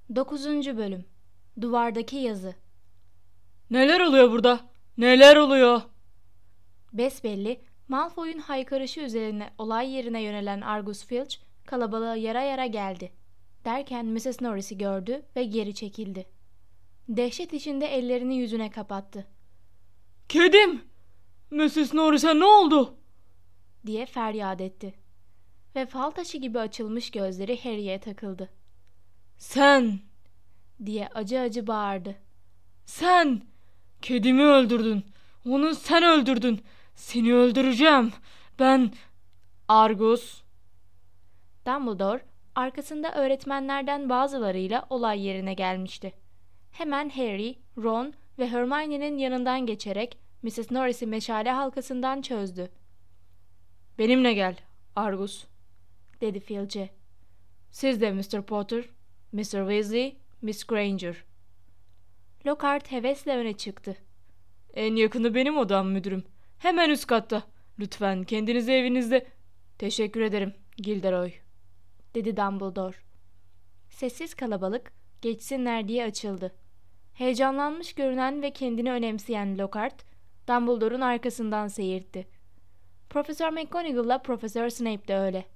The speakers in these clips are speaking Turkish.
9. Bölüm. Duvardaki yazı. Neler oluyor burada? Neler oluyor? Besbelli, Malfoy'un haykırışı üzerine olay yerine yönelen Argus Filch kalabalığa yara yara geldi. Derken Mrs. Norris'i gördü ve geri çekildi. Dehşet içinde ellerini yüzüne kapattı. Kedim! Mrs. Norris'e ne oldu? Diye feryat etti. Ve fal taşı gibi açılmış gözleri Harry'e takıldı. Sen! Diye acı acı bağırdı. Sen! Kedimi öldürdün. Onu sen öldürdün. Seni öldüreceğim. Ben... Argus. Dumbledore arkasında öğretmenlerden bazılarıyla olay yerine gelmişti. Hemen Harry, Ron ve Hermione'nin yanından geçerek Mrs. Norris'i meşale halkasından çözdü. Benimle gel, Argus. Dedi Filch'e. Siz de Mr. Potter, Mr. Weasley, Miss Granger. Lockhart hevesle öne çıktı. En yakını benim odam müdürüm. Hemen üst katta. Lütfen kendinizi evinizde... Teşekkür ederim, Gilderoy. Dedi Dumbledore. Sessiz kalabalık geçsinler diye açıldı. Heyecanlanmış görünen ve kendini önemseyen Lockhart, Dumbledore'un arkasından seyirtti. Profesör McGonagall'la Profesör Snape de öyle.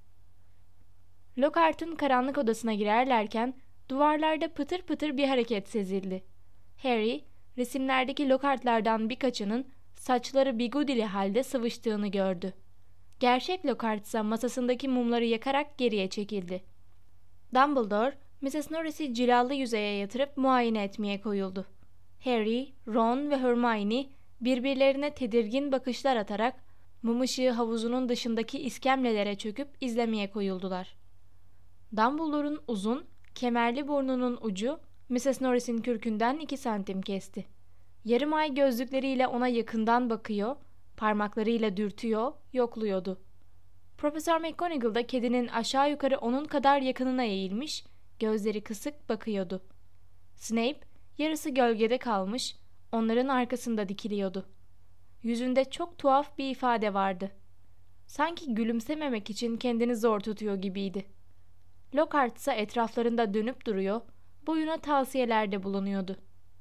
Lockhart'ın karanlık odasına girerlerken duvarlarda pıtır pıtır bir hareket sezildi. Harry, resimlerdeki Lockhart'lardan birkaçının saçları bigudili halde sıvıştığını gördü. Gerçek Lockhart ise masasındaki mumları yakarak geriye çekildi. Dumbledore, Mrs. Norris'i cilalı yüzeye yatırıp muayene etmeye koyuldu. Harry, Ron ve Hermione birbirlerine tedirgin bakışlar atarak mum ışığı havuzunun dışındaki iskemlelere çöküp izlemeye koyuldular. Dumbledore'un uzun, kemerli burnunun ucu Mrs. Norris'in kürkünden 2 santim kesti. Yarım ay gözlükleriyle ona yakından bakıyor, parmaklarıyla dürtüyor, yokluyordu. Profesör McGonagall da kedinin aşağı yukarı onun kadar yakınına eğilmiş, gözleri kısık bakıyordu. Snape yarısı gölgede kalmış, onların arkasında dikiliyordu. Yüzünde çok tuhaf bir ifade vardı. Sanki gülümsememek için kendini zor tutuyor gibiydi. Lockhart ise etraflarında dönüp duruyor, boyuna tavsiyelerde bulunuyordu.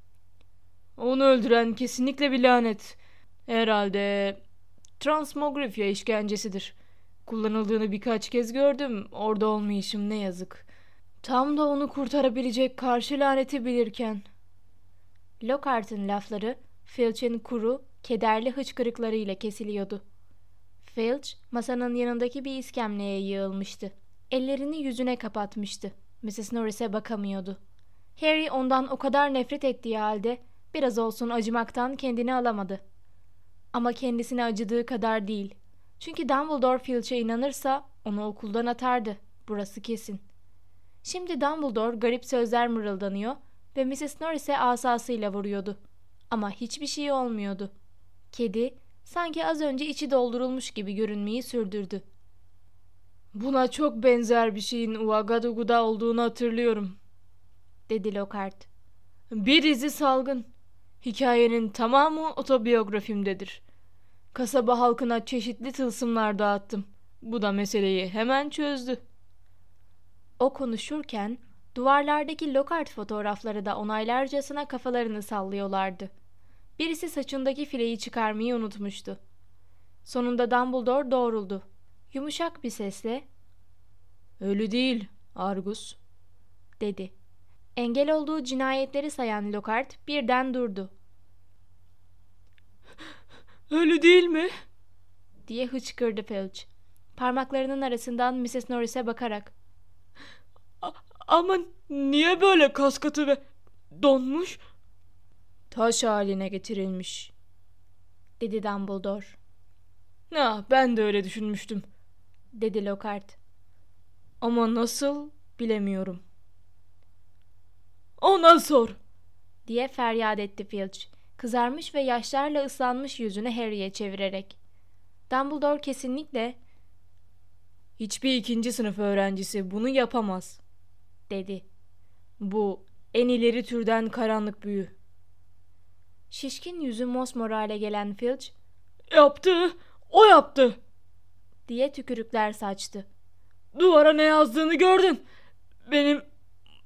Onu öldüren kesinlikle bir lanet. Herhalde transmogrifya işkencesidir. Kullanıldığını birkaç kez gördüm. Orada olmayışım ne yazık. Tam da onu kurtarabilecek karşı laneti bilirken. Lockhart'ın lafları Filch'in kuru, kederli hıçkırıklarıyla kesiliyordu. Filch masanın yanındaki bir iskemleye yığılmıştı. Ellerini yüzüne kapatmıştı. Mrs. Norris'e bakamıyordu. Harry ondan o kadar nefret ettiği halde biraz olsun acımaktan kendini alamadı. Ama kendisine acıdığı kadar değil. Çünkü Dumbledore Filch'e inanırsa onu okuldan atardı. Burası kesin. Şimdi Dumbledore garip sözler mırıldanıyor ve Mrs. Norris'e asasıyla vuruyordu. Ama hiçbir şey olmuyordu. Kedi sanki az önce içi doldurulmuş gibi görünmeyi sürdürdü. Buna çok benzer bir şeyin Uagadugu'da olduğunu hatırlıyorum, dedi Lockhart. Bir dizi salgın. Hikayenin tamamı otobiyografimdedir. Kasaba halkına çeşitli tılsımlar dağıttım. Bu da meseleyi hemen çözdü. O konuşurken duvarlardaki Lockhart fotoğrafları da onaylarcasına kafalarını sallıyorlardı. Birisi saçındaki fileyi çıkarmayı unutmuştu. Sonunda Dumbledore doğruldu. Yumuşak bir sesle "Ölü değil, Argus," dedi. Engel olduğu cinayetleri sayan Lockhart birden durdu. "Ölü değil mi?" diye hıçkırdı Filch. Parmaklarının arasından Mrs. Norris'e bakarak. Ama niye böyle kaskatı ve donmuş? Taş haline getirilmiş, dedi Dumbledore. Ben de öyle düşünmüştüm, dedi Lockhart. Ama nasıl bilemiyorum. Ona sor, diye feryat etti Filch, kızarmış ve yaşlarla ıslanmış yüzünü Harry'e çevirerek. Dumbledore kesinlikle hiçbir 2. sınıf öğrencisi bunu yapamaz, dedi. Bu en ileri türden karanlık büyü. Şişkin yüzü mosmor hale gelen Filch, "Yaptı, o yaptı," diye tükürükler saçtı. "Duvara ne yazdığını gördün. Benim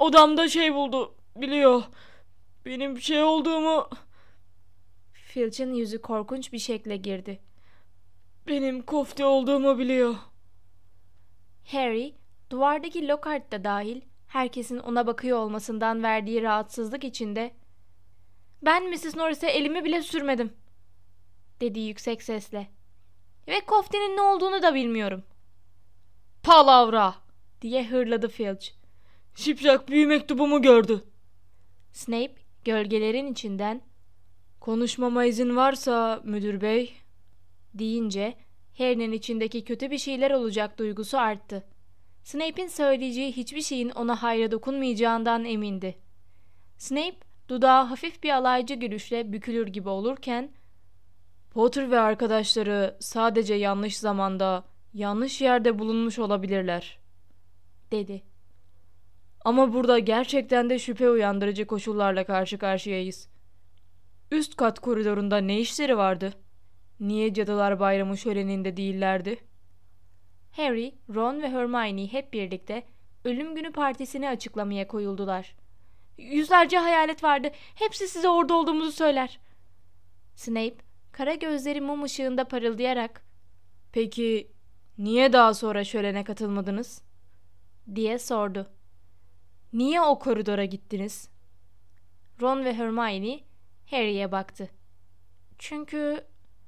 odamda şey buldu. Biliyor. Benim bir şey olduğumu. Filch'in yüzü korkunç bir şekle girdi. Benim kofte olduğumu biliyor. Harry, duvardaki Lockhart da dahil herkesin ona bakıyor olmasından verdiği rahatsızlık içinde "Ben Mrs. Norris'e elimi bile sürmedim," dedi yüksek sesle. "Ve koftenin ne olduğunu da bilmiyorum." Palavra! diye hırladı Filch. Şipşak büyü mektubumu gördü. Snape gölgelerin içinden Konuşmama izin varsa müdür bey, deyince Harry'nin içindeki kötü bir şeyler olacak duygusu arttı. Snape'in söyleyeceği hiçbir şeyin ona hayra dokunmayacağından emindi. Snape dudağı hafif bir alaycı gülüşle bükülür gibi olurken Potter ve arkadaşları sadece yanlış zamanda, yanlış yerde bulunmuş olabilirler, dedi. Ama burada gerçekten de şüphe uyandırıcı koşullarla karşı karşıyayız. Üst kat koridorunda ne işleri vardı? Niye Cadılar Bayramı şöleninde değillerdi? Harry, Ron ve Hermione hep birlikte ölüm günü partisini açıklamaya koyuldular. "Yüzlerce hayalet vardı. Hepsi size orada olduğumuzu söyler." Snape, kara gözleri mum ışığında parıldayarak Peki niye daha sonra şölene katılmadınız? diye sordu. Niye o koridora gittiniz? Ron ve Hermione Harry'e baktı. Çünkü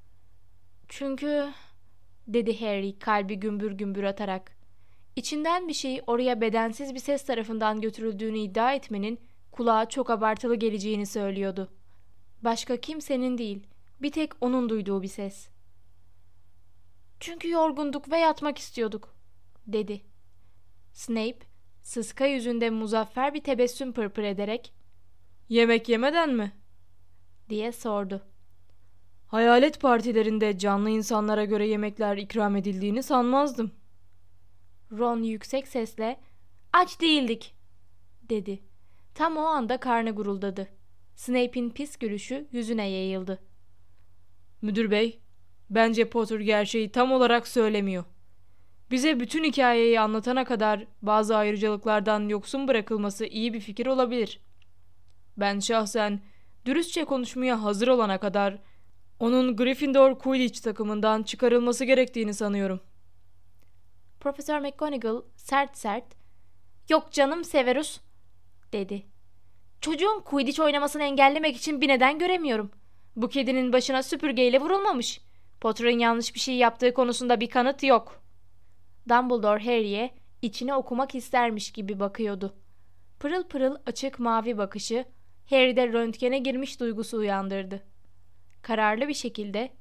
dedi Harry kalbi gümbür gümbür atarak. İçinden bir şey oraya bedensiz bir ses tarafından götürüldüğünü iddia etmenin kulağa çok abartılı geleceğini söylüyordu. Başka kimsenin değil, bir tek onun duyduğu bir ses. "Çünkü yorgunduk ve yatmak istiyorduk," dedi. Snape, sıska yüzünde muzaffer bir tebessüm pırpır ederek Yemek yemeden mi? diye sordu. Hayalet partilerinde canlı insanlara göre yemekler ikram edildiğini sanmazdım. Ron yüksek sesle "Aç değildik," dedi. Tam o anda karnı guruldadı. Snape'in pis gülüşü yüzüne yayıldı. Müdür bey, bence Potter gerçeği tam olarak söylemiyor. Bize bütün hikayeyi anlatana kadar bazı ayrıcalıklardan yoksun bırakılması iyi bir fikir olabilir. Ben şahsen dürüstçe konuşmaya hazır olana kadar onun Gryffindor Quidditch takımından çıkarılması gerektiğini sanıyorum. Profesör McGonagall sert "Yok canım Severus," dedi. "Çocuğun Quidditch oynamasını engellemek için bir neden göremiyorum. Bu kedinin başına süpürgeyle vurulmamış. Potter'ın yanlış bir şey yaptığı konusunda bir kanıt yok." Dumbledore Harry'e içini okumak istermiş gibi bakıyordu. Pırıl pırıl açık mavi bakışı Harry'de röntgene girmiş duygusu uyandırdı. Kararlı bir şekilde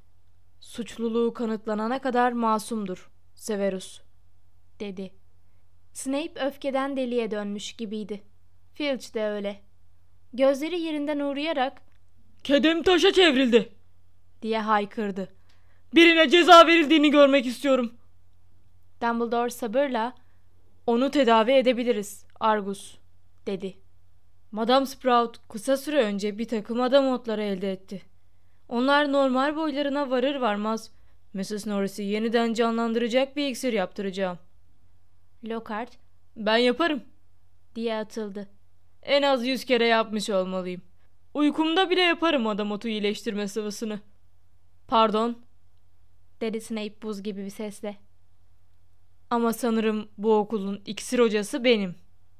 Suçluluğu kanıtlanana kadar masumdur, Severus, dedi. Snape öfkeden deliye dönmüş gibiydi. Filch de öyle. Gözleri yerinden uğrayarak "Kedim taşa çevrildi," diye haykırdı. "Birine ceza verildiğini görmek istiyorum." Dumbledore sabırla "Onu tedavi edebiliriz, Argus," dedi. Madame Sprout kısa süre önce bir takım adam otları elde etti. Onlar normal boylarına varır varmaz Mrs. Norris'i yeniden canlandıracak bir iksir yaptıracağım. Lockhart "Ben yaparım," diye atıldı. "En az 100 kere yapmış olmalıyım. Uykumda bile yaparım adam otu iyileştirme sıvısını." "Pardon," dedi Snape buz gibi bir sesle. "Ama sanırım bu okulun iksir hocası benim."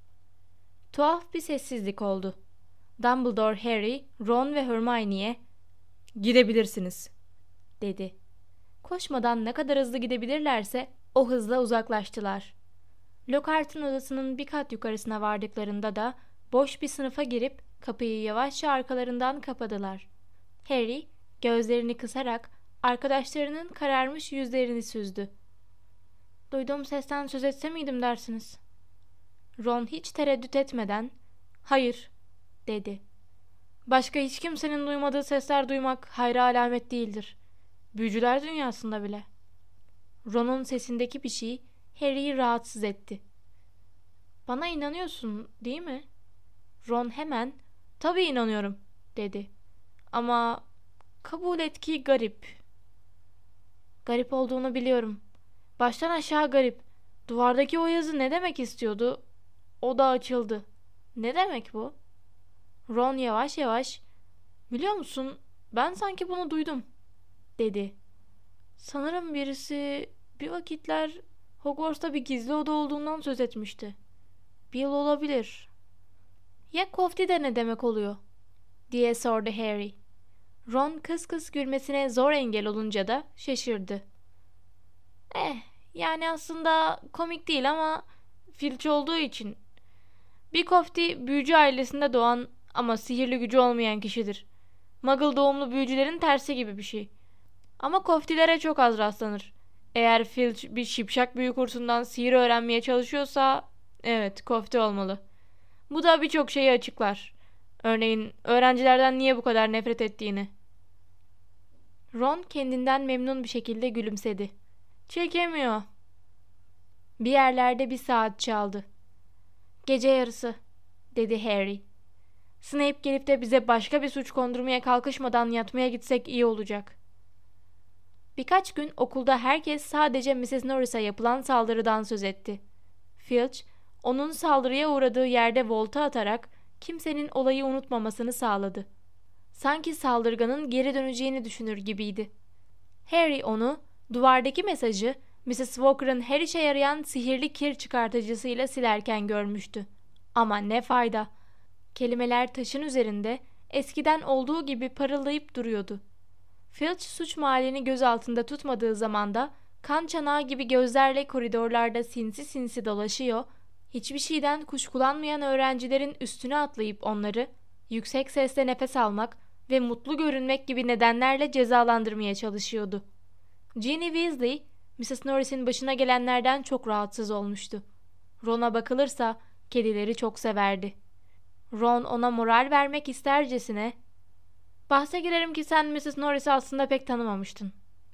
Tuhaf bir sessizlik oldu. Dumbledore Harry, Ron ve Hermione'ye "Gidebilirsiniz," dedi. Koşmadan ne kadar hızlı gidebilirlerse o hızla uzaklaştılar. Lockhart'ın odasının bir kat yukarısına vardıklarında da boş bir sınıfa girip kapıyı yavaşça arkalarından kapadılar. Harry gözlerini kısarak arkadaşlarının kararmış yüzlerini süzdü. "Duyduğum sesten söz etse miydim dersiniz?" Ron hiç tereddüt etmeden "Hayır," dedi. "Başka hiç kimsenin duymadığı sesler duymak hayra alamet değildir. Büyücüler dünyasında bile." Ron'un sesindeki bir şey Harry'i rahatsız etti. "Bana inanıyorsun, değil mi?" Ron hemen "Tabii inanıyorum," dedi. "Ama kabul et ki garip." "Garip olduğunu biliyorum. Baştan aşağı garip. Duvardaki o yazı ne demek istiyordu?" oda açıldı. Ne demek bu? Ron yavaş yavaş, "Biliyor musun, ben sanki bunu duydum," dedi. "Sanırım birisi bir vakitler Hogwarts'ta bir gizli oda olduğundan söz etmişti. Bill olabilir." "Ya Kofti de ne demek oluyor?" diye sordu Harry. Ron kıs kıs gülmesine zor engel olunca da şaşırdı. Yani aslında komik değil ama Filch olduğu için. Bir Kofti büyücü ailesinde doğan ama sihirli gücü olmayan kişidir. Muggle doğumlu büyücülerin tersi gibi bir şey. Ama Koftilere çok az rastlanır. Eğer Filch bir şipşak büyü kursundan sihir öğrenmeye çalışıyorsa evet, Kofti olmalı. Bu da birçok şeyi açıklar. Örneğin öğrencilerden niye bu kadar nefret ettiğini. Ron kendinden memnun bir şekilde gülümsedi. "Çekemiyor." Bir yerlerde bir saat çaldı. "Gece yarısı," dedi Harry. "Snape gelip de bize başka bir suç kondurmaya kalkışmadan yatmaya gitsek iyi olacak." Birkaç gün okulda herkes sadece Mrs. Norris'a yapılan saldırıdan söz etti. Filch, onun saldırıya uğradığı yerde volta atarak kimsenin olayı unutmamasını sağladı. Sanki saldırganın geri döneceğini düşünür gibiydi. Harry onu, duvardaki mesajı Mrs. Walker'ın her işe yarayan sihirli kir çıkartıcısıyla silerken görmüştü. Ama ne fayda. Kelimeler taşın üzerinde eskiden olduğu gibi parıldayıp duruyordu. Filch suç mahallini göz altında tutmadığı zamanda kan çanağı gibi gözlerle koridorlarda sinsi sinsi dolaşıyor, hiçbir şeyden kuşkulanmayan öğrencilerin üstüne atlayıp onları yüksek sesle nefes almak ve mutlu görünmek gibi nedenlerle cezalandırmaya çalışıyordu. Ginny Weasley, Mrs. Norris'in başına gelenlerden çok rahatsız olmuştu. Ron'a bakılırsa kedileri çok severdi. Ron ona moral vermek istercesine, "Bahse girerim ki sen Mrs. Norris'i aslında pek tanımamıştın,"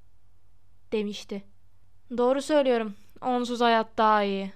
demişti. "Doğru söylüyorum. Onsuz hayat daha iyi."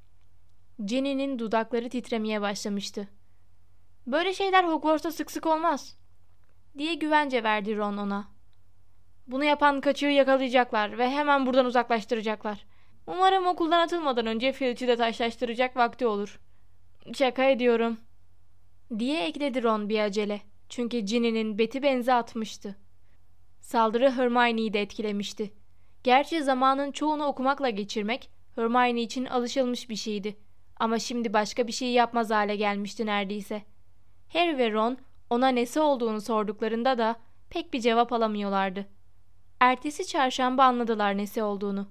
Ginny'nin dudakları titremeye başlamıştı. "Böyle şeyler Hogwarts'ta sık sık olmaz," diye güvence verdi Ron ona. "Bunu yapan kaçığı yakalayacaklar ve hemen buradan uzaklaştıracaklar. Umarım okuldan atılmadan önce Filch'i de taşlaştıracak vakti olur." "Şaka ediyorum," diye ekledi Ron bir acele. Çünkü Ginny'nin beti benzi atmıştı. Saldırı Hermione'yi de etkilemişti. Gerçi zamanın çoğunu okumakla geçirmek Hermione için alışılmış bir şeydi. Ama şimdi başka bir şey yapmaz hale gelmişti neredeyse. Harry ve Ron ona nesi olduğunu sorduklarında da pek bir cevap alamıyorlardı. Ertesi çarşamba anladılar nesi olduğunu.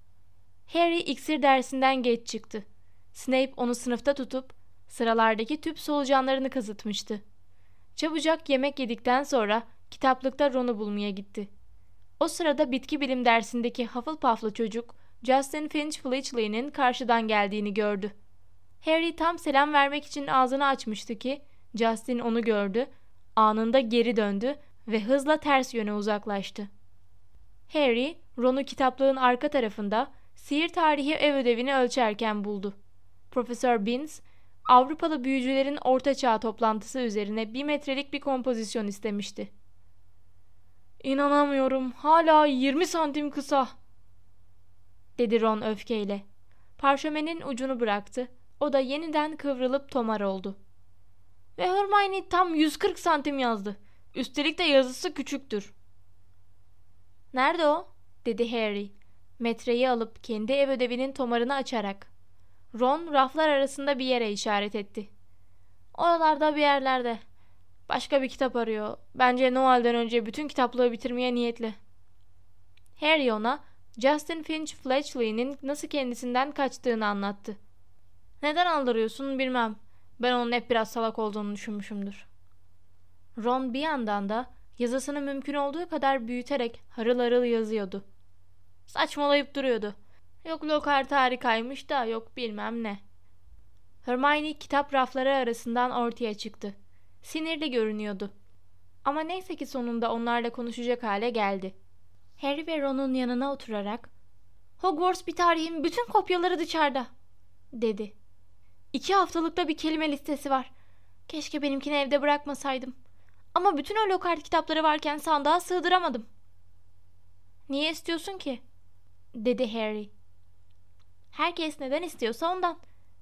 Harry iksir dersinden geç çıktı. Snape onu sınıfta tutup sıralardaki tüp solucanlarını kazıtmıştı. Çabucak yemek yedikten sonra kitaplıkta Ron'u bulmaya gitti. O sırada bitki bilim dersindeki Hufflepuff'lı çocuk Justin Finch Fletchley'nin karşıdan geldiğini gördü. Harry tam selam vermek için ağzını açmıştı ki Justin onu gördü, anında geri döndü ve hızla ters yöne uzaklaştı. Harry, Ron'u kitaplığın arka tarafında sihir tarihi ev ödevini ölçerken buldu. Profesör Binns, Avrupalı büyücülerin ortaçağ toplantısı üzerine 1 metrelik bir kompozisyon istemişti. "İnanamıyorum, hala 20 santim kısa," dedi Ron öfkeyle. Parşömenin ucunu bıraktı, o da yeniden kıvrılıp tomar oldu. "Ve Hermione tam 140 santim yazdı. Üstelik de yazısı küçüktür." "Nerede o?" dedi Harry, metreyi alıp kendi ev ödevinin tomarını açarak. Ron raflar arasında bir yere işaret etti. "Oralarda bir yerlerde. Başka bir kitap arıyor. Bence Noel'den önce bütün kitaplığı bitirmeye niyetli." Harry ona Justin Finch Fletchley'nin nasıl kendisinden kaçtığını anlattı. "Neden aldırıyorsun bilmem. Ben onun hep biraz salak olduğunu düşünmüşümdür." Ron bir yandan da yazısını mümkün olduğu kadar büyüterek harıl harıl yazıyordu. Saçmalayıp duruyordu. Yok Lockhart harikaymış da yok bilmem ne. Hermione kitap rafları arasından ortaya çıktı. Sinirli görünüyordu. Ama neyse ki sonunda onlarla konuşacak hale geldi. Harry ve Ron'un yanına oturarak "Hogwarts bir tarihin bütün kopyaları dışarıda," dedi. 2 haftalıkta bir kelime listesi var. Keşke benimkini evde bırakmasaydım. Ama bütün o Lockhart kitapları varken sandığa sığdıramadım. "Niye istiyorsun ki?" dedi Harry. "Herkes neden istiyorsa ondan.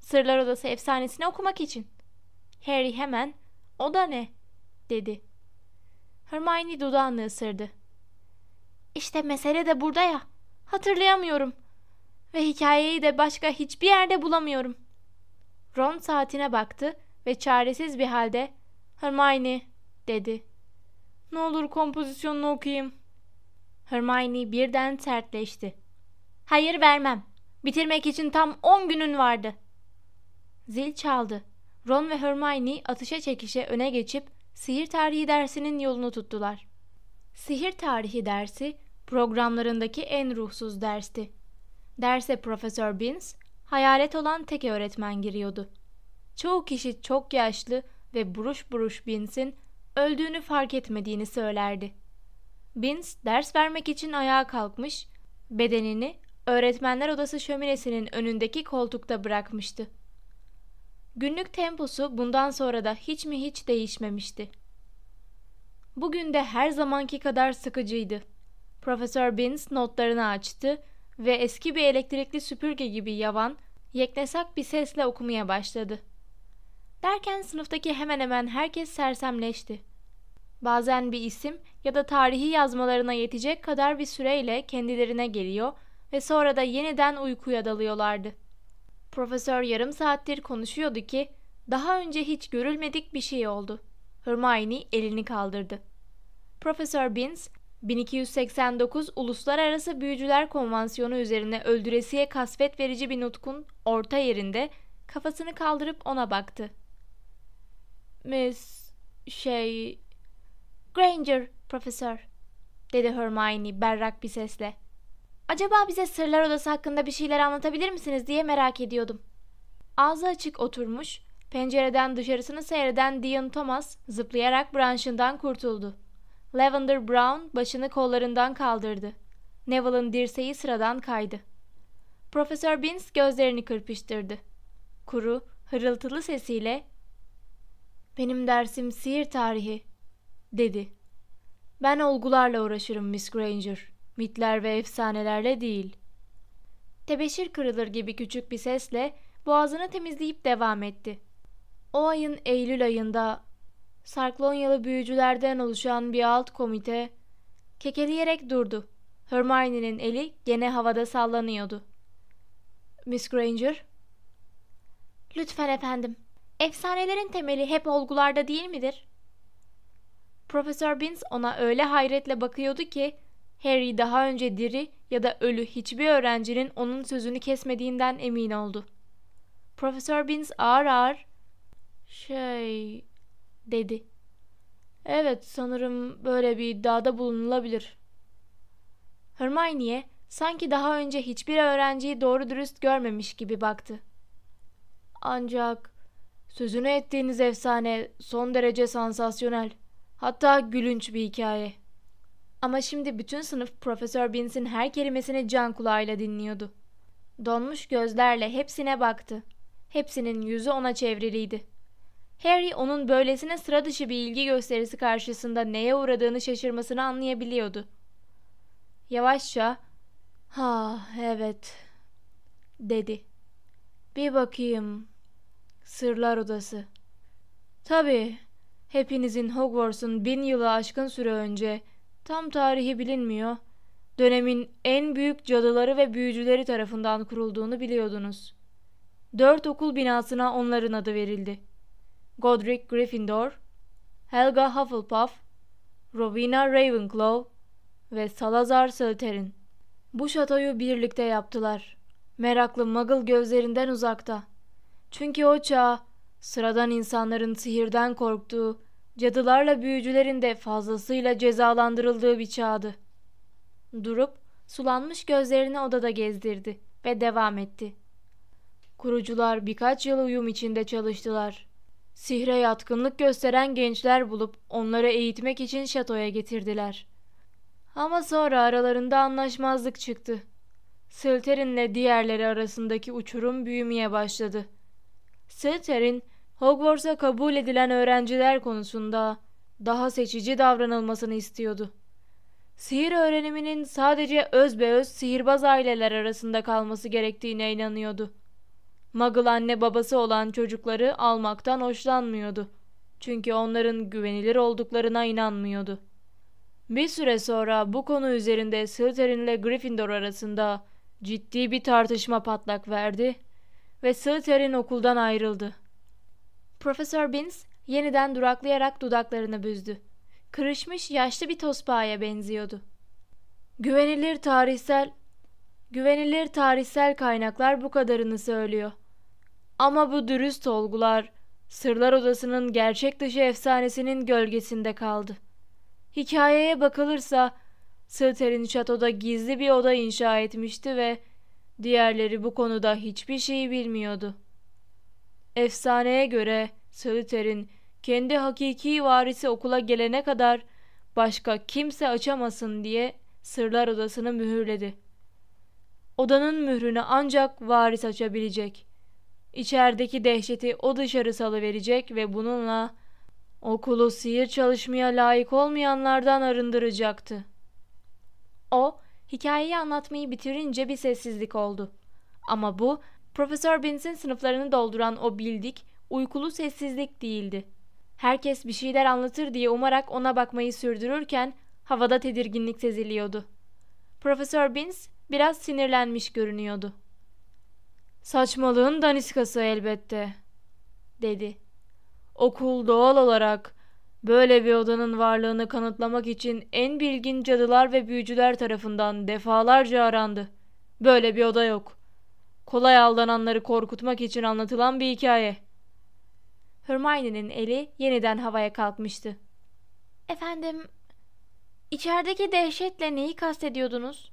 Sırlar Odası efsanesini okumak için. Harry hemen "O da ne?" dedi. Hermione dudağını ısırdı. "İşte mesele de burada ya. Hatırlayamıyorum. Ve hikayeyi de başka hiçbir yerde bulamıyorum." Ron saatine baktı ve çaresiz bir halde "Hermione," dedi. Ne olur kompozisyonunu okuyayım. Hermione birden sertleşti. "Hayır, vermem. Bitirmek için tam 10 günün vardı." Zil çaldı. Ron ve Hermione atışa çekişe öne geçip sihir tarihi dersinin yolunu tuttular. Sihir tarihi dersi programlarındaki en ruhsuz dersti. Derse Profesör Binns, hayalet olan tek öğretmen giriyordu. Çoğu kişi çok yaşlı ve buruş buruş Binns'in öldüğünü fark etmediğini söylerdi. Binns ders vermek için ayağa kalkmış, bedenini öğretmenler odası şöminesinin önündeki koltukta bırakmıştı. Günlük temposu bundan sonra da hiç mi hiç değişmemişti. Bugün de her zamanki kadar sıkıcıydı. Profesör Binns notlarını açtı ve eski bir elektrikli süpürge gibi yavan, yeknesak bir sesle okumaya başladı. Derken sınıftaki hemen hemen herkes sersemleşti. Bazen bir isim ya da tarihi yazmalarına yetecek kadar bir süreyle kendilerine geliyor ve sonra da yeniden uykuya dalıyorlardı. Profesör yarım saattir konuşuyordu ki daha önce hiç görülmedik bir şey oldu. Hermione elini kaldırdı. Profesör Binns, 1289 Uluslararası Büyücüler Konvansiyonu üzerine öldüresiye kasvet verici bir nutkun orta yerinde kafasını kaldırıp ona baktı. Granger, profesör," dedi Hermione berrak bir sesle. "Acaba bize Sırlar Odası hakkında bir şeyler anlatabilir misiniz diye merak ediyordum." Ağzı açık oturmuş, pencereden dışarısını seyreden Dean Thomas zıplayarak branşından kurtuldu. Lavender Brown başını kollarından kaldırdı. Neville'ın dirseği sıradan kaydı. Profesör Binns gözlerini kırpıştırdı. Kuru, hırıltılı sesiyle "Benim dersim sihir tarihi," dedi. "Ben olgularla uğraşırım Miss Granger. Mitler ve efsanelerle değil." Tebeşir kırılır gibi küçük bir sesle boğazını temizleyip devam etti. "O ayın Eylül ayında Sarklonyalı büyücülerden oluşan bir alt komite..." Kekeleyerek durdu. Hermione'nin eli gene havada sallanıyordu. "Miss Granger?" "Lütfen efendim. Efsanelerin temeli hep olgularda değil midir?" Profesör Binns ona öyle hayretle bakıyordu ki Harry daha önce diri ya da ölü hiçbir öğrencinin onun sözünü kesmediğinden emin oldu. Profesör Binns ağır ağır dedi. "Evet, sanırım böyle bir iddiada bulunulabilir." Hermione'ye sanki daha önce hiçbir öğrenciyi doğru dürüst görmemiş gibi baktı. "Ancak sözünü ettiğiniz efsane son derece sansasyonel, hatta gülünç bir hikaye." Ama şimdi bütün sınıf Profesör Binns'in her kelimesini can kulağıyla dinliyordu. Donmuş gözlerle hepsine baktı. Hepsinin yüzü ona çevriliydi. Harry onun böylesine sıra dışı bir ilgi gösterisi karşısında neye uğradığını şaşırmasını anlayabiliyordu. Yavaşça "Ha, evet," dedi. "Bir bakayım. Sırlar Odası. Tabii, hepinizin Hogwarts'un 1000 yılı aşkın süre önce, tam tarihi bilinmiyor, dönemin en büyük cadıları ve büyücüleri tarafından kurulduğunu biliyordunuz. 4 okul binasına onların adı verildi. Godric Gryffindor, Helga Hufflepuff, Rowena Ravenclaw ve Salazar Slytherin. Bu şatoyu birlikte yaptılar. Meraklı Muggle gözlerinden uzakta. Çünkü o çağ, sıradan insanların sihirden korktuğu, cadılarla büyücülerin de fazlasıyla cezalandırıldığı bir çağdı." Durup sulanmış gözlerini odada gezdirdi ve devam etti. "Kurucular birkaç yıl uyum içinde çalıştılar. Sihre yatkınlık gösteren gençler bulup onları eğitmek için şatoya getirdiler. Ama sonra aralarında anlaşmazlık çıktı. Slytherin'le diğerleri arasındaki uçurum büyümeye başladı. Slytherin, Hogwarts'a kabul edilen öğrenciler konusunda daha seçici davranılmasını istiyordu. Sihir öğreniminin sadece özbeöz sihirbaz aileler arasında kalması gerektiğine inanıyordu. Muggle anne babası olan çocukları almaktan hoşlanmıyordu. Çünkü onların güvenilir olduklarına inanmıyordu. Bir süre sonra bu konu üzerinde Slytherin ile Gryffindor arasında ciddi bir tartışma patlak verdi ve Slytherin okuldan ayrıldı. Profesör Binns yeniden duraklayarak dudaklarını büzdü. Kırışmış yaşlı bir tospağaya benziyordu. Güvenilir tarihsel kaynaklar bu kadarını söylüyor. Ama bu dürüst olgular Sırlar Odası'nın gerçek dışı efsanesinin gölgesinde kaldı. Hikayeye bakılırsa Slytherin şatoda gizli bir oda inşa etmişti ve diğerleri bu konuda hiçbir şey bilmiyordu. Efsaneye göre Slytherin kendi hakiki varisi okula gelene kadar başka kimse açamasın diye Sırlar Odası'nı mühürledi. Odanın mührünü ancak varis açabilecek. İçerideki dehşeti o dışarı salıverecek ve bununla okulu sihir çalışmaya layık olmayanlardan arındıracaktı. O, hikayeyi anlatmayı bitirince bir sessizlik oldu. Ama bu, Profesör Binns'in sınıflarını dolduran o bildik, uykulu sessizlik değildi. Herkes bir şeyler anlatır diye umarak ona bakmayı sürdürürken havada tedirginlik seziliyordu. Profesör Binns biraz sinirlenmiş görünüyordu. "Saçmalığın daniskası elbette," dedi. "Okul doğal olarak böyle bir odanın varlığını kanıtlamak için en bilgin cadılar ve büyücüler tarafından defalarca arandı. Böyle bir oda yok. Kolay aldananları korkutmak için anlatılan bir hikaye." Hermione'nin eli yeniden havaya kalkmıştı. "Efendim, içerideki dehşetle neyi kastediyordunuz?"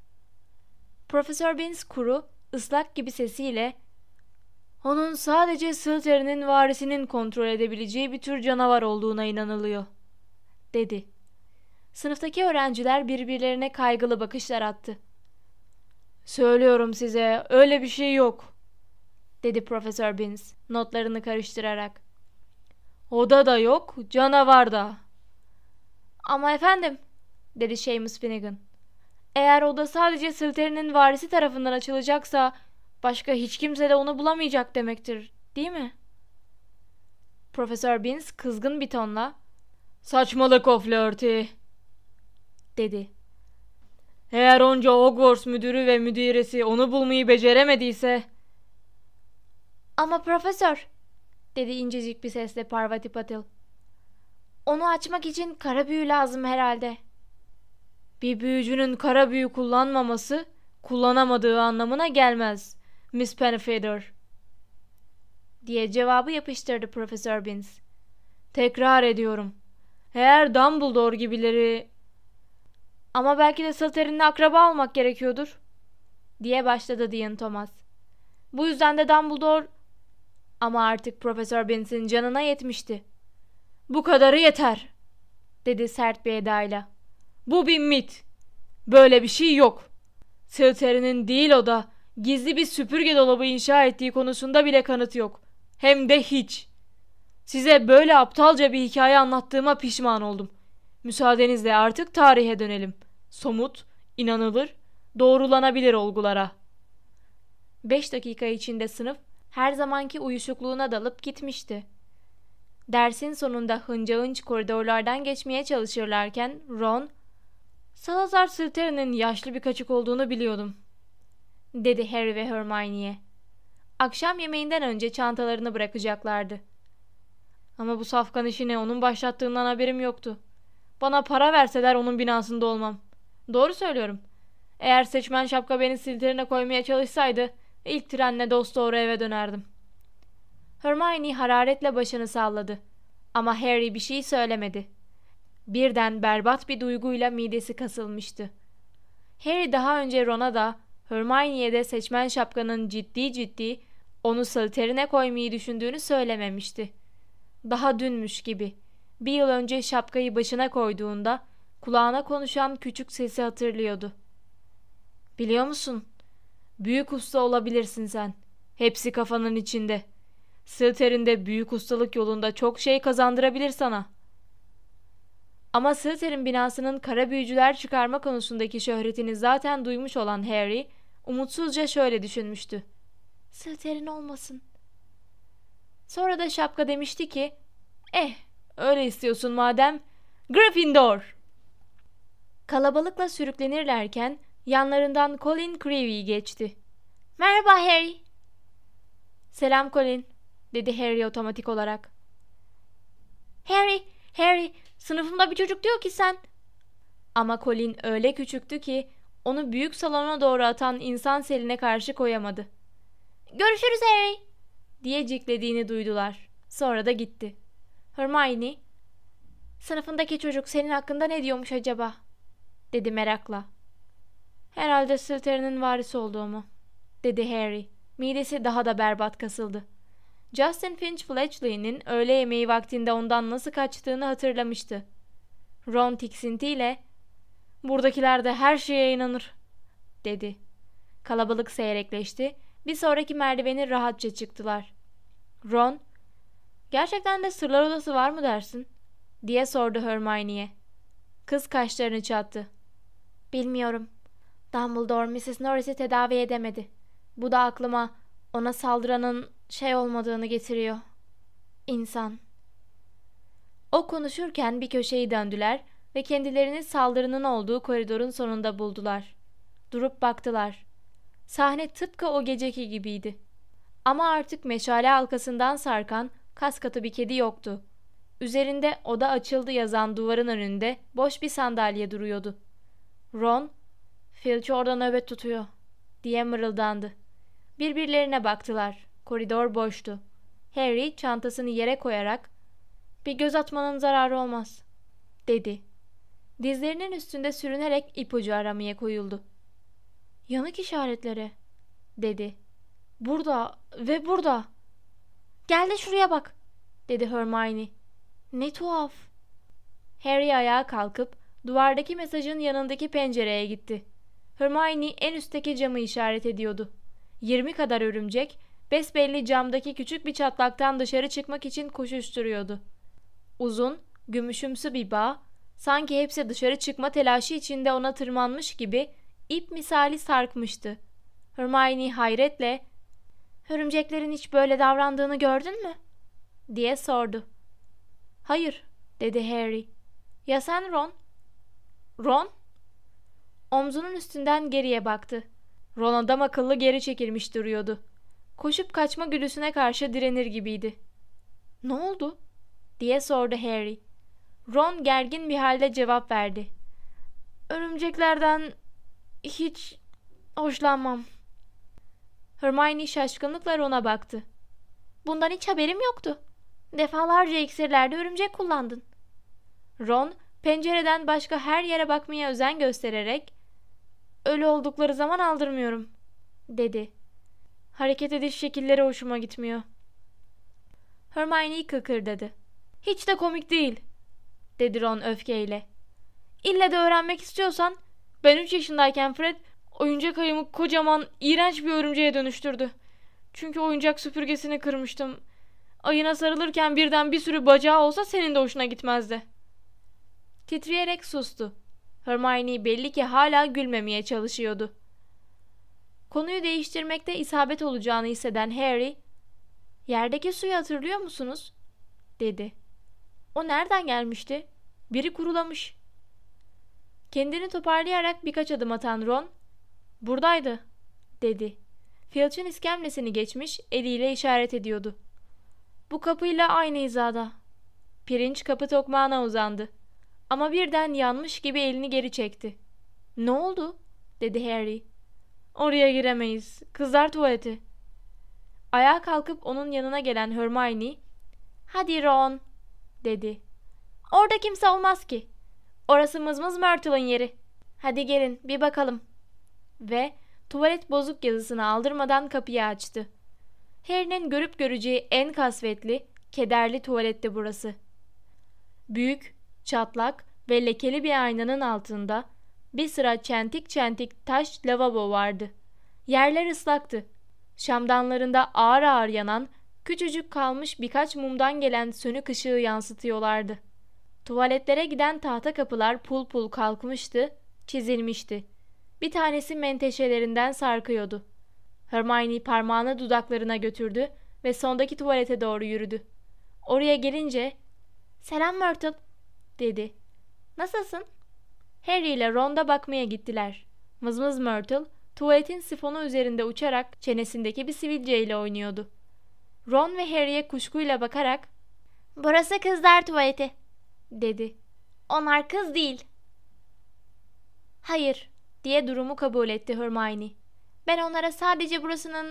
Profesör Binns kuru, ıslak gibi sesiyle "Onun sadece Slytherin'in varisinin kontrol edebileceği bir tür canavar olduğuna inanılıyor," dedi. Sınıftaki öğrenciler birbirlerine kaygılı bakışlar attı. "Söylüyorum size, öyle bir şey yok," dedi Profesör Binns notlarını karıştırarak. "Oda da yok, canavar da." "Ama efendim," dedi Seamus Finnegan. "Eğer oda sadece Slytherin'in varisi tarafından açılacaksa başka hiç kimse de onu bulamayacak demektir, değil mi?" Profesör Binns kızgın bir tonla "Saçmalık o Flirty," dedi. "Eğer onca Hogwarts müdürü ve müdiresi onu bulmayı beceremediyse..." "Ama profesör," dedi incecik bir sesle Parvati Patil. "Onu açmak için kara büyü lazım herhalde." "Bir büyücünün kara büyü kullanmaması, kullanamadığı anlamına gelmez, Miss Pennyfeather," diye cevabı yapıştırdı Profesör Binns. "Tekrar ediyorum. Eğer Dumbledore gibileri..." "Ama belki de Slytherin'le akraba olmak gerekiyordur," diye başladı Dean Thomas. "Bu yüzden de Dumbledore..." Ama artık Profesör Binns'in canına yetmişti. "Bu kadarı yeter," dedi sert bir edayla. "Bu bir mit. Böyle bir şey yok. Slytherin'in değil o da gizli bir süpürge dolabı inşa ettiği konusunda bile kanıt yok. Hem de hiç. Size böyle aptalca bir hikaye anlattığıma pişman oldum. Müsaadenizle artık tarihe dönelim. Somut, inanılır, doğrulanabilir olgulara." 5 dakika içinde sınıf her zamanki uyuşukluğuna dalıp gitmişti. Dersin sonunda hınca hınç koridorlardan geçmeye çalışırlarken Ron, "Salazar Slytherin'in yaşlı bir kaçık olduğunu biliyordum," dedi Harry ve Hermione'ye. Akşam yemeğinden önce çantalarını bırakacaklardı. "Ama bu safkan işini onun başlattığından haberim yoktu. Bana para verseler onun binasında olmam. Doğru söylüyorum. Eğer seçmen şapka beni Slytherin'e koymaya çalışsaydı ilk trenle dosdoğru eve dönerdim." Hermione hararetle başını salladı. Ama Harry bir şey söylemedi. Birden berbat bir duyguyla midesi kasılmıştı. Harry daha önce Ron'a da Hermione'ye de seçmen şapkanın ciddi onu Slytherin'e koymayı düşündüğünü söylememişti. Daha dünmüş gibi. Bir yıl önce şapkayı başına koyduğunda kulağına konuşan küçük sesi hatırlıyordu. "Biliyor musun? Büyük usta olabilirsin sen. Hepsi kafanın içinde. Slytherin'de büyük ustalık yolunda çok şey kazandırabilir sana." Ama Slytherin binasının kara büyücüler çıkarma konusundaki şöhretini zaten duymuş olan Harry, umutsuzca şöyle düşünmüştü. Slytherin olmasın. Sonra da şapka demişti ki, öyle istiyorsun madem. Gryffindor. Kalabalıkla sürüklenirlerken yanlarından Colin Creevy geçti. Merhaba Harry. Selam Colin, dedi Harry otomatik olarak. Harry, sınıfımda bir çocuk diyor ki sen. Ama Colin öyle küçüktü ki onu büyük salona doğru atan insan seline karşı koyamadı. Görüşürüz Harry, diye ciklediğini duydular. Sonra da gitti. Hermione, sınıfındaki çocuk senin hakkında ne diyormuş acaba? Dedi merakla. Herhalde Slytherin'in varisi olduğumu, dedi Harry. Midesi daha da berbat kasıldı. Justin Finch Fletchley'nin öğle yemeği vaktinde ondan nasıl kaçtığını hatırlamıştı. Ron tiksintiyle, buradakiler de her şeye inanır, dedi. Kalabalık seyrekleşti. Bir sonraki merdiveni rahatça çıktılar. Ron, gerçekten de sırlar odası var mı dersin? Diye sordu Hermione'ye. Kız kaşlarını çattı. Bilmiyorum. Dumbledore Mrs. Norris'i tedavi edemedi. Bu da aklıma ona saldıranın olmadığını getiriyor. İnsan. O konuşurken bir köşeyi döndüler ve kendilerini saldırının olduğu koridorun sonunda buldular. Durup baktılar. Sahne tıpkı o geceki gibiydi. Ama artık meşale halkasından sarkan kaskatı bir kedi yoktu. Üzerinde "Oda açıldı" yazan duvarın önünde boş bir sandalye duruyordu. Ron, "Filch orada nöbet tutuyor," diye mırıldandı. Birbirlerine baktılar. Koridor boştu. Harry çantasını yere koyarak, "Bir göz atmanın zararı olmaz," dedi. Dizlerinin üstünde sürünerek ipucu aramaya koyuldu. "Yanık işaretleri," dedi. "Burada ve burada." "Gel de şuraya bak," dedi Hermione. "Ne tuhaf." Harry ayağa kalkıp duvardaki mesajın yanındaki pencereye gitti. Hermione en üstteki camı işaret ediyordu. 20 kadar örümcek besbelli camdaki küçük bir çatlaktan dışarı çıkmak için koşuşturuyordu. Uzun, gümüşümsü bir bağ, sanki hepsi dışarı çıkma telaşı içinde ona tırmanmış gibi ip misali sarkmıştı. Hermione hayretle, "Örümceklerin hiç böyle davrandığını gördün mü?" diye sordu. "Hayır," dedi Harry. "Ya sen Ron?" "Ron?" Omzunun üstünden geriye baktı. Ron adam akıllı geri çekilmiş duruyordu. Koşup kaçma güdüsüne karşı direnir gibiydi. "Ne oldu?" diye sordu Harry. Ron gergin bir halde cevap verdi. "Örümceklerden hiç hoşlanmam." Hermione şaşkınlıkla Ron'a baktı. "Bundan hiç haberim yoktu. Defalarca iksirlerde örümcek kullandın." Ron pencereden başka her yere bakmaya özen göstererek, "Ölü oldukları zaman aldırmıyorum," dedi. "Hareket ediş şekilleri hoşuma gitmiyor." Hermione kıkırdadı. "Hiç de komik değil," dedi Ron öfkeyle. "İlle de öğrenmek istiyorsan, ben 3 yaşındayken Fred oyuncak ayımı kocaman, iğrenç bir örümceğe dönüştürdü. Çünkü oyuncak süpürgesini kırmıştım. Ayına sarılırken birden bir sürü bacağı olsa senin de hoşuna gitmezdi." Titreyerek sustu. Hermione belli ki hala gülmemeye çalışıyordu. Konuyu değiştirmekte isabet olacağını hisseden Harry, "Yerdeki suyu hatırlıyor musunuz?" dedi. "O nereden gelmişti? Biri kurulamış." Kendini toparlayarak birkaç adım atan Ron, "Buradaydı," dedi. Filch'in iskemlesini geçmiş, eliyle işaret ediyordu. "Bu kapıyla aynı hizada." Pirinç kapı tokmağına uzandı. Ama birden yanmış gibi elini geri çekti. "Ne oldu?" dedi Harry. "Oraya giremeyiz. Kızlar tuvaleti." Ayağa kalkıp onun yanına gelen Hermione, "Hadi Ron," dedi. "Orada kimse olmaz ki. Orası Mızmız Myrtle'ın yeri. Hadi gelin bir bakalım." Ve tuvalet bozuk yazısını aldırmadan kapıyı açtı. Harry'nin görüp göreceği en kasvetli, kederli tuvaletti burası. Büyük, çatlak ve lekeli bir aynanın altında bir sıra çentik çentik taş lavabo vardı. Yerler ıslaktı. Şamdanlarında ağır ağır yanan, küçücük kalmış birkaç mumdan gelen sönük ışığı yansıtıyorlardı. Tuvaletlere giden tahta kapılar pul pul kalkmıştı, çizilmişti. Bir tanesi menteşelerinden sarkıyordu. Hermione parmağını dudaklarına götürdü ve sondaki tuvalete doğru yürüdü. Oraya gelince "Selam Myrtle," dedi. "Nasılsın?" Harry ile Ron da bakmaya gittiler. Mızmız Myrtle tuvaletin sifonu üzerinde uçarak çenesindeki bir sivilce ile oynuyordu. Ron ve Harry'e kuşkuyla bakarak "Burası kızlar tuvaleti," dedi. "Onlar kız değil." "Hayır," diye durumu kabul etti Hermione. "Ben onlara sadece burasının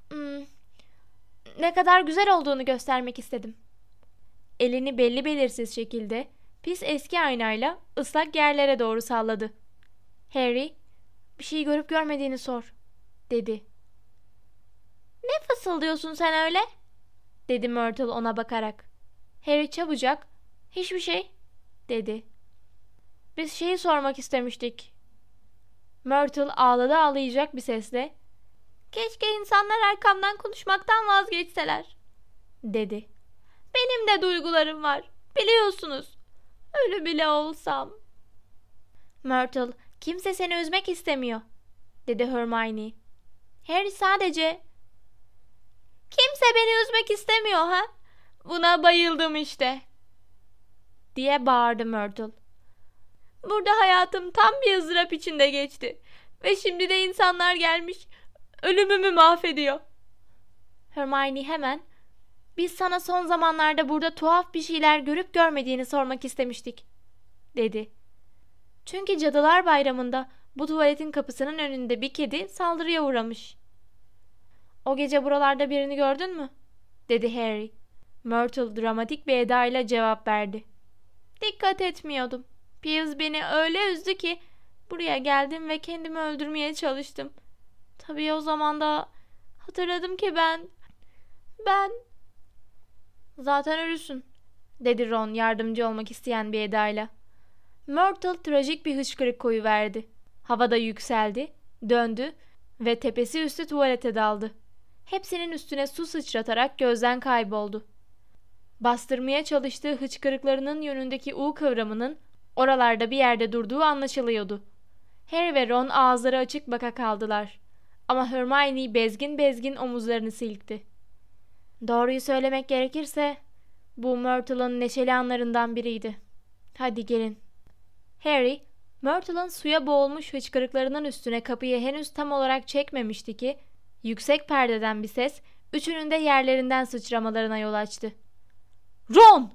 ne kadar güzel olduğunu göstermek istedim." Elini belli belirsiz şekilde pis eski aynayla ıslak yerlere doğru salladı. "Harry, bir şey görüp görmediğini sor," dedi. "Ne fısıldıyorsun sen öyle?" dedi Myrtle ona bakarak. Harry çabucak "Hiçbir şey," dedi. "Biz şeyi sormak istemiştik." Myrtle ağladı ağlayacak bir sesle "Keşke insanlar arkamdan konuşmaktan vazgeçseler," dedi. "Benim de duygularım var, biliyorsunuz. Ölü bile olsam." "Myrtle, kimse seni üzmek istemiyor," dedi Hermione. Harry sadece "Kimse beni üzmek istemiyor ha? Buna bayıldım işte," diye bağırdı Myrtle. "Burada hayatım tam bir ızdırap içinde geçti. Ve şimdi de insanlar gelmiş, ölümümü mahvediyor." Hermione hemen "Biz sana son zamanlarda burada tuhaf bir şeyler görüp görmediğini sormak istemiştik," dedi. "Çünkü Cadılar Bayramı'nda bu tuvaletin kapısının önünde bir kedi saldırıya uğramış." "O gece buralarda birini gördün mü?" dedi Harry. Myrtle dramatik bir edayla cevap verdi. "Dikkat etmiyordum. Peeves beni öyle üzdü ki buraya geldim ve kendimi öldürmeye çalıştım. Tabii o zaman da hatırladım ki ben... "Zaten ölüsün," dedi Ron yardımcı olmak isteyen bir edayla. Myrtle trajik bir hıçkırık koyuverdi. Havada yükseldi, döndü ve tepesi üstü tuvalete daldı. Hepsinin üstüne su sıçratarak gözden kayboldu. Bastırmaya çalıştığı hıçkırıklarının yönündeki U kıvrımının oralarda bir yerde durduğu anlaşılıyordu. Harry ve Ron ağızları açık baka kaldılar. Ama Hermione bezgin bezgin omuzlarını silkti. "Doğruyu söylemek gerekirse bu Myrtle'ın neşeli anlarından biriydi. Hadi gelin." Harry, Myrtle'ın suya boğulmuş hıçkırıklarının üstüne kapıyı henüz tam olarak çekmemişti ki yüksek perdeden bir ses üçünün de yerlerinden sıçramalarına yol açtı. "Ron!"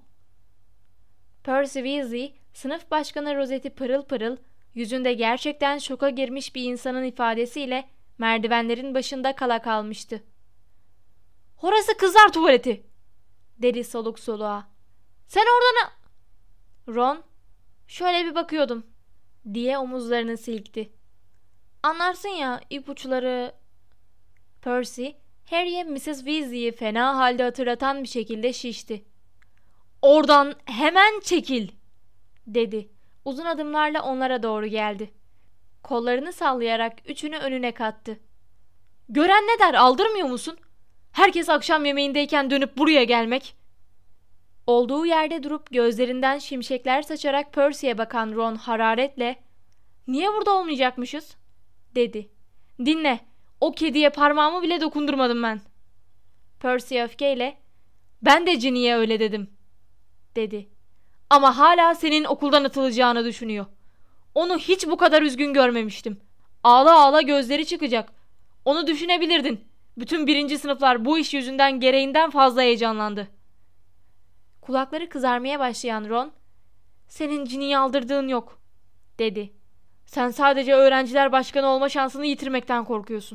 Percy Weasley, sınıf başkanı rozeti pırıl pırıl, yüzünde gerçekten şoka girmiş bir insanın ifadesiyle merdivenlerin başında kala kalmıştı. "Orası kızlar tuvaleti," dedi soluk soluğa. "Sen oradan..." Ron, "Şöyle bir bakıyordum," diye omuzlarını silkti. "Anlarsın ya, ipuçları..." Percy, Harry'e Mrs. Weasley'i fena halde hatırlatan bir şekilde şişti. "Oradan hemen çekil," dedi. Uzun adımlarla onlara doğru geldi. Kollarını sallayarak üçünü önüne kattı. "Gören ne der, aldırmıyor musun? Herkes akşam yemeğindeyken dönüp buraya gelmek." Olduğu yerde durup gözlerinden şimşekler saçarak Percy'ye bakan Ron hararetle "Niye burada olmayacakmışız?" dedi. "Dinle, o kediye parmağımı bile dokundurmadım ben." Percy öfkeyle "Ben de Ginny'ye öyle dedim," dedi. "Ama hala senin okuldan atılacağını düşünüyor. Onu hiç bu kadar üzgün görmemiştim. Ağla ağla gözleri çıkacak. Onu düşünebilirdin. Bütün 1. sınıflar bu iş yüzünden gereğinden fazla heyecanlandı." Kulakları kızarmaya başlayan Ron, "Senin Ginny'yi aldırdığın yok," dedi. "Sen sadece öğrenciler başkanı olma şansını yitirmekten korkuyorsun."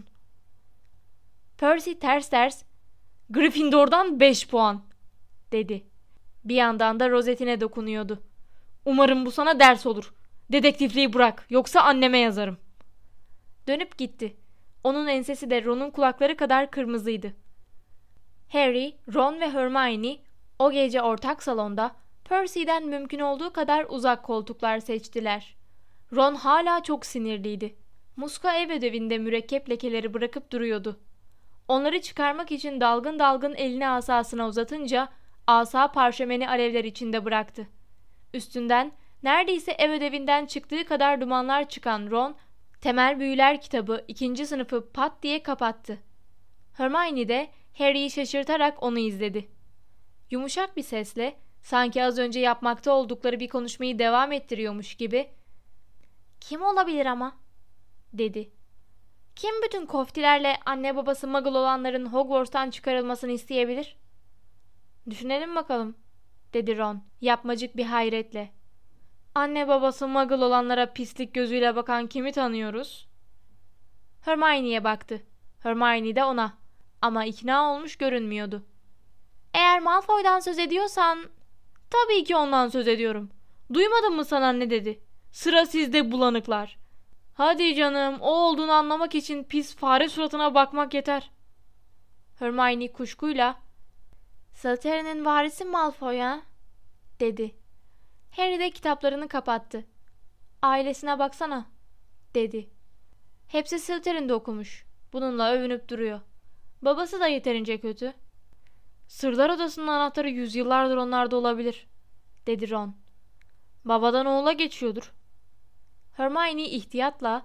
Percy ters ters, "Gryffindor'dan 5 puan," dedi. Bir yandan da rozetine dokunuyordu. "Umarım bu sana ders olur. Dedektifliği bırak, yoksa anneme yazarım." Dönüp gitti. Onun ensesi de Ron'un kulakları kadar kırmızıydı. Harry, Ron ve Hermione o gece ortak salonda Percy'den mümkün olduğu kadar uzak koltuklar seçtiler. Ron hala çok sinirliydi. Muska ev ödevinde mürekkep lekeleri bırakıp duruyordu. Onları çıkarmak için dalgın dalgın elini asasına uzatınca asa parşömeni alevler içinde bıraktı. Üstünden neredeyse ev ödevinden çıktığı kadar dumanlar çıkan Ron Temel Büyüler kitabı 2. sınıfı pat diye kapattı. Hermione de Harry'i şaşırtarak onu izledi. Yumuşak bir sesle, sanki az önce yapmakta oldukları bir konuşmayı devam ettiriyormuş gibi, "Kim olabilir ama?" dedi. "Kim bütün koftilerle anne babası Muggle olanların Hogwarts'tan çıkarılmasını isteyebilir?" "Düşünelim bakalım," dedi Ron, yapmacık bir hayretle. "Anne babası Muggle olanlara pislik gözüyle bakan kimi tanıyoruz?" Hermione'ye baktı. Hermione de ona. Ama ikna olmuş görünmüyordu. "Eğer Malfoy'dan söz ediyorsan..." "Tabii ki ondan söz ediyorum. Duymadın mı sana ne dedi? Sıra sizde bulanıklar. Hadi canım, o olduğunu anlamak için pis fare suratına bakmak yeter." Hermione kuşkuyla, "Slytherin'in varisi Malfoy ha?" dedi. Harry de kitaplarını kapattı. "Ailesine baksana," dedi. "Hepsi Slytherin'de okumuş. Bununla övünüp duruyor. Babası da yeterince kötü." "Sırlar Odası'nın anahtarı yüzyıllardır onlarda olabilir," dedi Ron. "Babadan oğula geçiyordur." Hermione ihtiyatla,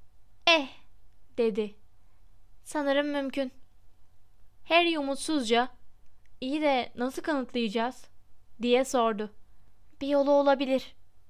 dedi. "Sanırım mümkün." Harry umutsuzca, "İyi de nasıl kanıtlayacağız?" diye sordu. "Bir yolu olabilir."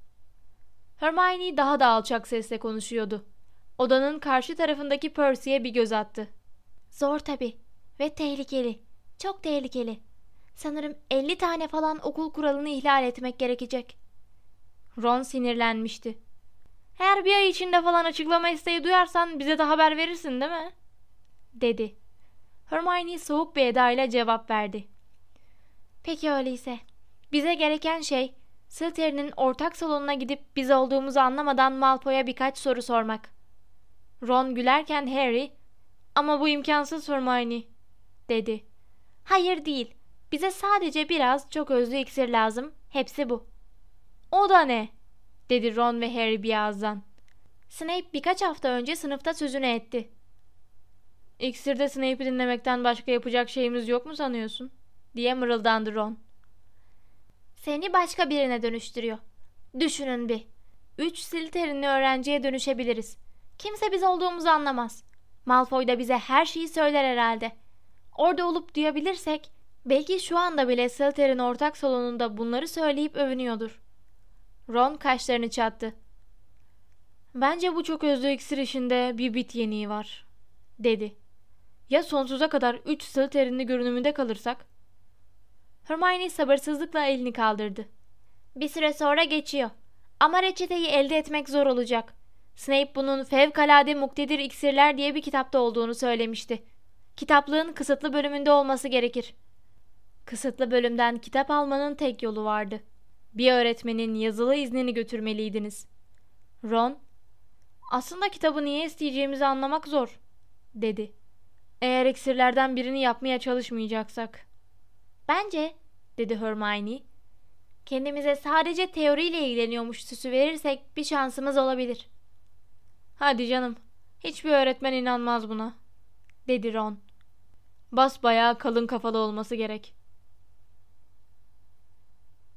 Hermione daha da alçak sesle konuşuyordu. Odanın karşı tarafındaki Percy'ye bir göz attı. "Zor tabii ve tehlikeli. Çok tehlikeli. Sanırım 50 tane falan okul kuralını ihlal etmek gerekecek." Ron sinirlenmişti. "Eğer bir ay içinde falan açıklama isteği duyarsan bize de haber verirsin değil mi?" dedi. Hermione soğuk bir edayla cevap verdi. "Peki öyleyse. Bize gereken şey Slytherin'in ortak salonuna gidip biz olduğumuzu anlamadan Malfoy'a birkaç soru sormak." Ron gülerken Harry, "Ama bu imkansız Hermione," dedi. "Hayır değil. Bize sadece biraz çok özlü iksir lazım. Hepsi bu." "O da ne?" dedi Ron ve Harry bir ağızdan. "Snape birkaç hafta önce sınıfta sözünü etti." "İksirde Snape'i dinlemekten başka yapacak şeyimiz yok mu sanıyorsun?" diye mırıldandı Ron. "Seni başka birine dönüştürüyor. Düşünün bir. 3 Slytherin'li öğrenciye dönüşebiliriz. Kimse biz olduğumuzu anlamaz. Malfoy da bize her şeyi söyler herhalde. Orada olup duyabilirsek, belki şu anda bile Slytherin ortak salonunda bunları söyleyip övünüyordur." Ron kaşlarını çattı. "Bence bu çok özlü iksir işinde bir bit yeniği var," dedi. "Ya sonsuza kadar 3 Slytherin'li görünümünde kalırsak?" Hermione sabırsızlıkla elini kaldırdı. "Bir süre sonra geçiyor. Ama reçeteyi elde etmek zor olacak. Snape bunun Fevkalade Muktedir İksirler diye bir kitapta olduğunu söylemişti. Kitaplığın kısıtlı bölümünde olması gerekir." Kısıtlı bölümden kitap almanın tek yolu vardı. Bir öğretmenin yazılı iznini götürmeliydiniz. Ron, "Aslında kitabı niye isteyeceğimizi anlamak zor," dedi. "Eğer iksirlerden birini yapmaya çalışmayacaksak." "Bence," dedi Hermione, "kendimize sadece teoriyle ilgileniyormuş süsü verirsek bir şansımız olabilir." "Hadi canım, hiçbir öğretmen inanmaz buna," dedi Ron. "Basbayağı kalın kafalı olması gerek."